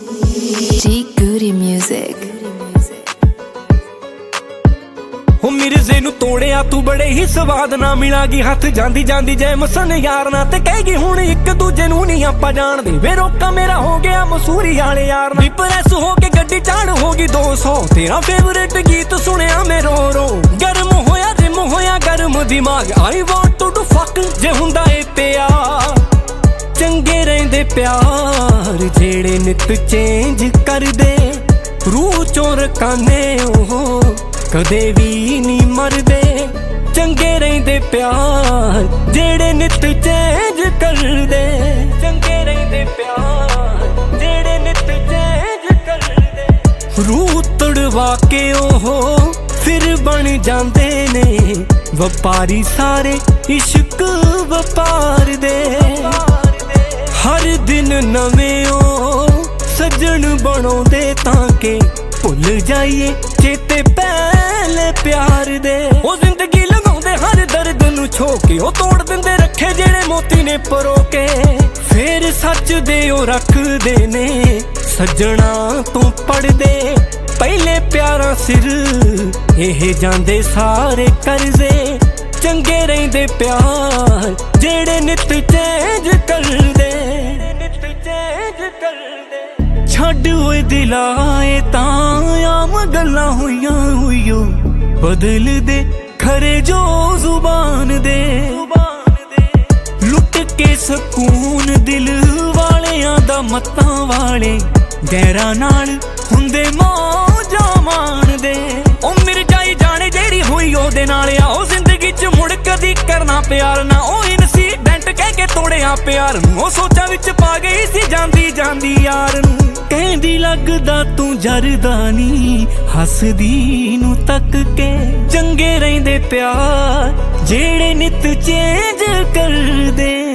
G Goody Music। हो मिर्जे नू तोड़िया तू बड़े ही स्वाद ना मिलागी हथ जांदी जांदी जय मसन यार ना ते कहेगी हुण एक दूजे नू नहीं आपां जाणदे वे रोका मेरा हो गया मसूरी वाले यार ना प्रेस हो के गड्डी चाड़ होगी 200 तेरा फेवरेट गीत सुनिया मैं रो रो गर्म होया जिम होया गर्म दिमाग I want to do fuck जे हुंदा ए प्यार चंगे रहिंदे प्यार जेड़े नित चेंज कर दे रूह चोर काने ओहो कदे भी नी मरदे चंगे रहिंदे प्यार जेड़े नित चेंज कर दे चंगे रहिंदे प्यार जेड़े नित चेंज कर दे रूह तड़वा के ओहो फिर बन जांदे ने वपारी सारे इश्क वपार दे हर दिन नवें ओ सजन बनाउंदे तां के भुल जाइए चेते पहले प्यार दे ओ जिंदगी लगाउंदे हर दर्द नू छोके ओ तोड़ दिंदे रखे जेड़े मोती ने परोके फिर सच दे ओ रखदे ने सजना तू पढ़दे पहले प्यारा सिर एह जांदे सारे करजे चंगे रहिंदे प्यार जेड़े नित चेंज कर दे नित चेंज कर दे छड्ड ओए दिलाए तां आम गल्लां होइयो बदल दे खरे जो जुबान दे लुट के सकून दिल वालियां दा मत्तां वाले गैरां नाल हुंदे मौजां माणदे ओ मिर्जाई जाने जेड़ी होई ओदे नाल आ ओ जिंदगी च मुड़ कदी करना प्यार ना ओ इंसीडेंट कह के तोड़िया प्यार नू ओ सोचां विच पा गई सी जांदी जांदी यार नू कहंदी लगदा तू जरदा नी हसदी नू तक के चंगे रहिंदे प्यार जेड़े नित चेंज कर दे।